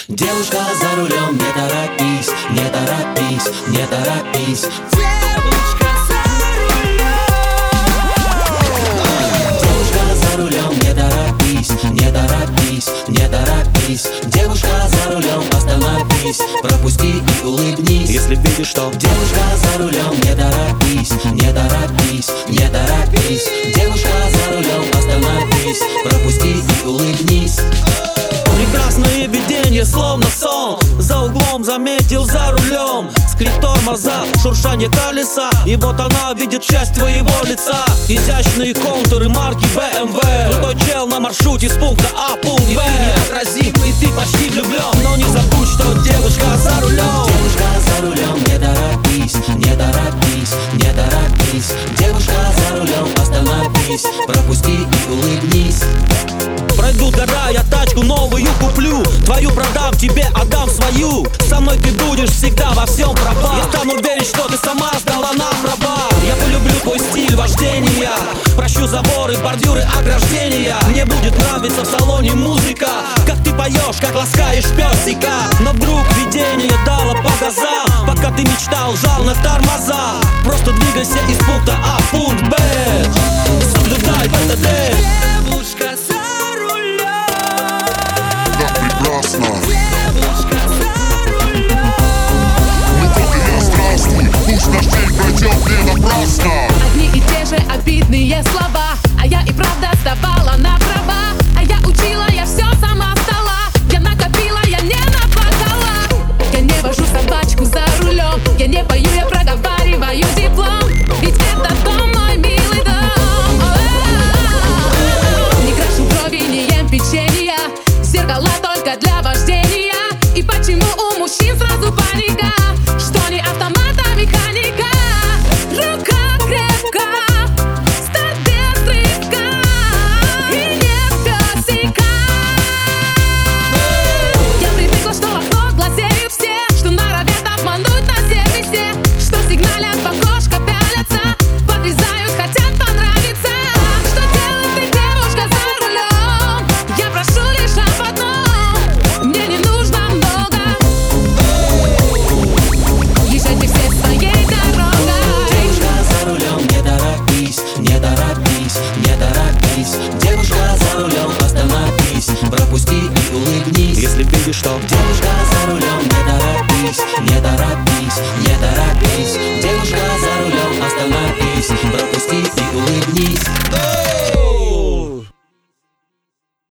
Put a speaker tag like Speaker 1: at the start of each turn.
Speaker 1: Девушка за рулем, не торопись, не торопись, не торопись.
Speaker 2: Девушка за
Speaker 1: рулем, не торопись, не торопись, не торопись. Девушка за рулем, остановись, пропусти и улыбнись.
Speaker 3: Если видишь, что
Speaker 1: девушка за рулем, не торопись, не торопись, не торопись. Девушка за рулем, остановись, пропусти и улыбнись.
Speaker 3: Прекрасное видение, словно сон. За углом заметил за рулем скрип тормоза, шуршание колеса. И вот она видит часть твоего лица. Изящные контуры марки BMW. Крутой чел на маршруте с пункта А в пункт Б. Отразим, и ты почти влюблен. Но не забудь, что девушка за рулем.
Speaker 1: Девушка за рулем, не торопись, не торопись, не торопись. Девушка за рулем, остановись, пропусти и улыбнись.
Speaker 3: Пройду гора, я тачку новую куплю. Твою продам, тебе отдам свою. Со мной ты будешь всегда во всем права. Я стану верить, что ты сама сдала нам права. Я полюблю твой стиль вождения. Прощу заборы, бордюры, ограждения. Мне будет нравиться в салоне музыка. Как ты поешь, как ласкаешь песика. Но вдруг видение дало по газам. Пока ты мечтал, жал на тормоза. Просто двигайся из пункта А в пункт Б. Соблюдай ПТД.
Speaker 2: Девушка за рулем.
Speaker 4: Так прекрасно.
Speaker 2: Девушка за рулем.
Speaker 4: Ну как и я, здравствуй. Пусть наш день пройдет не напрасно.
Speaker 5: Одни и те же обидные слова, а я и правда сдавала на права. А я учила, я все сама стала. Я накопила, я не наплакала. Я не вожу собачку за рулем. Я не пою, я проговариваю диплом. Ведь это дом, мой милый дом. Не крашу брови, не ем печенья. Зеркала только для вождения. И почему у мужчин сразу паника? Что не автомат, а механика. Рука крепка, старт без рывка. И нет косяка. Я привыкла, что вокруг глазеют все, что норовят обмануть на сервисе, что сигналят в окошко, пялятся, подрезают, хотят понравиться. Что делать ты, девушка за рулем? Я прошу лишь об одном. Мне не нужно много. Езжайте все своей дорогой.
Speaker 1: Девушка за рулем, не торопись, не торопись, не торопись. Девушка за рулем, остановись, пропусти и улыбнись.
Speaker 3: Если видишь, что
Speaker 1: девушка за рулем, не торопись, не торопись, не торопись. Девушка за рулем, остановись, пропусти